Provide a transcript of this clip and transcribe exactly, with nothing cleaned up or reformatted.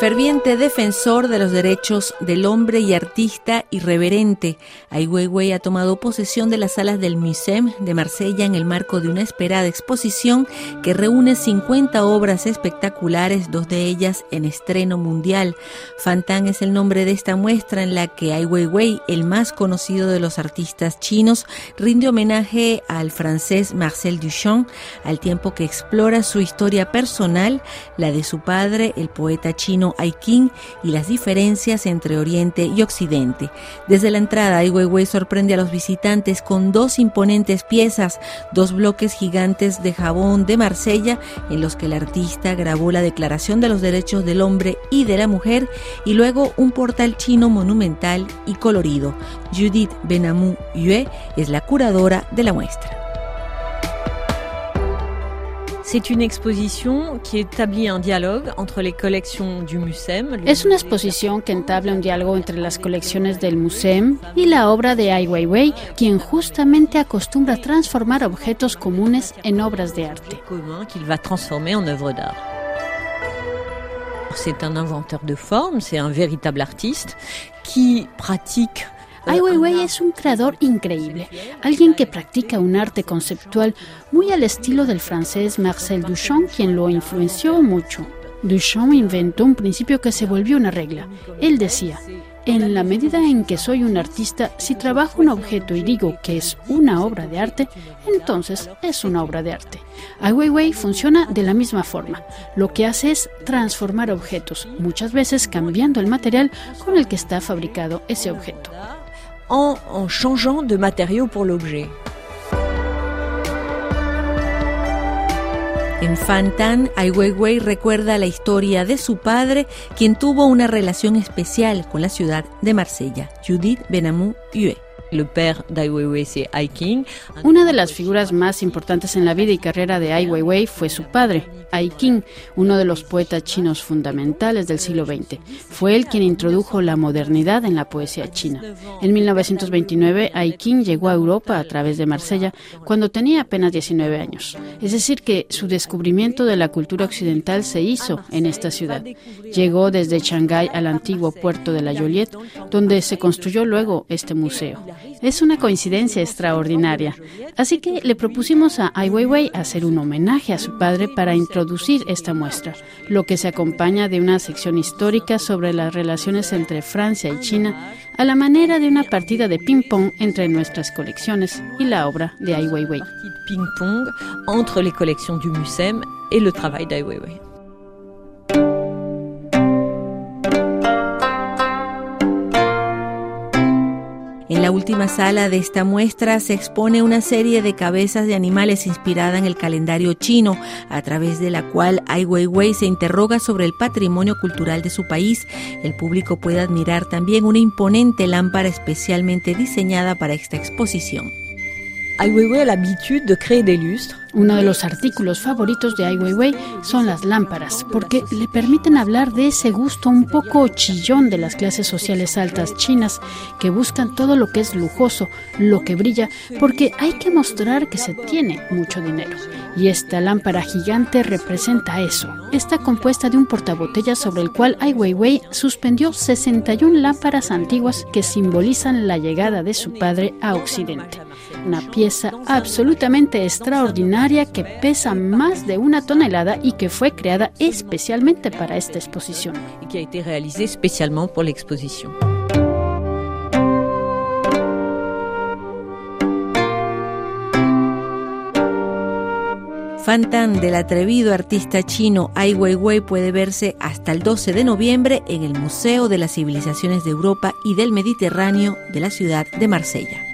Ferviente defensor de los derechos del hombre y artista irreverente, Ai Weiwei ha tomado posesión de las salas del Muséum de Marsella en el marco de una esperada exposición que reúne cincuenta obras espectaculares, dos de ellas en estreno mundial. Fantan es el nombre de esta muestra en la que Ai Weiwei, el más conocido de los artistas chinos, rinde homenaje al francés Marcel Duchamp, al tiempo que explora su historia personal, la de su padre, el poeta chino Ai Qing, y las diferencias entre Oriente y Occidente. Desde la entrada, Ai Weiwei sorprende a los visitantes con dos imponentes piezas, dos bloques gigantes de jabón de Marsella, en los que el artista grabó la Declaración de los Derechos del Hombre y de la Mujer, y luego un portal chino monumental y colorido. Judith Benamou Yue es la curadora de la muestra. C'est une exposition qui établit un dialogue entre les collections du Muséum. Es una exposición que entabla un diálogo entre las colecciones del Muséum y la obra de Ai Weiwei, quien justamente acostumbra a transformar objetos comunes en obras de arte. Qu'il va transformer en œuvres d'art. C'est un inventeur de forme, c'est un véritable artiste qui pratique. Ai Weiwei es un creador increíble, alguien que practica un arte conceptual muy al estilo del francés Marcel Duchamp, quien lo influenció mucho. Duchamp inventó un principio que se volvió una regla. Él decía: en la medida en que soy un artista, si trabajo un objeto y digo que es una obra de arte, entonces es una obra de arte. Ai Weiwei funciona de la misma forma. Lo que hace es transformar objetos, muchas veces cambiando el material con el que está fabricado ese objeto. En, en changeant de matériaux pour l'objet. En Fantan, Ai Weiwei recuerda la historia de su padre, quien tuvo una relación especial con la ciudad de Marsella. Judith Benamou Yue. Le père d'Ai Weiwei, c'est Ai Qing. Una de las figuras más importantes en la vida y carrera de Ai Weiwei fue su padre, Ai Qing, uno de los poetas chinos fundamentales del siglo veinte. Fue él quien introdujo la modernidad en la poesía china. En mil novecientos veintinueve, Ai Qing llegó a Europa a través de Marsella cuando tenía apenas diecinueve años. Es decir, que su descubrimiento de la cultura occidental se hizo en esta ciudad. Llegó desde Shanghái al antiguo puerto de la Joliette, donde se construyó luego este museo. Es una coincidencia extraordinaria. Así que le propusimos a Ai Weiwei hacer un homenaje a su padre para introducir esta muestra, lo que se acompaña de una sección histórica sobre las relaciones entre Francia y China, a la manera de una partida de ping-pong entre nuestras colecciones y la obra de Ai Weiwei. Ping-pong entre les collections du Muséum et le travail d'Ai Weiwei. En la última sala de esta muestra se expone una serie de cabezas de animales inspirada en el calendario chino, a través de la cual Ai Weiwei se interroga sobre el patrimonio cultural de su país. El público puede admirar también una imponente lámpara especialmente diseñada para esta exposición. Ai Weiwei a l'habitude de créer des lustres. Uno de los artículos favoritos de Ai Weiwei son las lámparas, porque le permiten hablar de ese gusto un poco chillón de las clases sociales altas chinas, que buscan todo lo que es lujoso, lo que brilla, porque hay que mostrar que se tiene mucho dinero. Y esta lámpara gigante representa eso. Está compuesta de un portabotellas sobre el cual Ai Weiwei suspendió sesenta y una lámparas antiguas que simbolizan la llegada de su padre a Occidente. Una pieza absolutamente extraordinaria que pesa más de una tonelada y que fue creada especialmente para esta exposición. Y que ha été réalisée spécialement pour l'exposition. Fantan del atrevido artista chino Ai Weiwei puede verse hasta el doce de noviembre en el Museo de las Civilizaciones de Europa y del Mediterráneo de la ciudad de Marsella.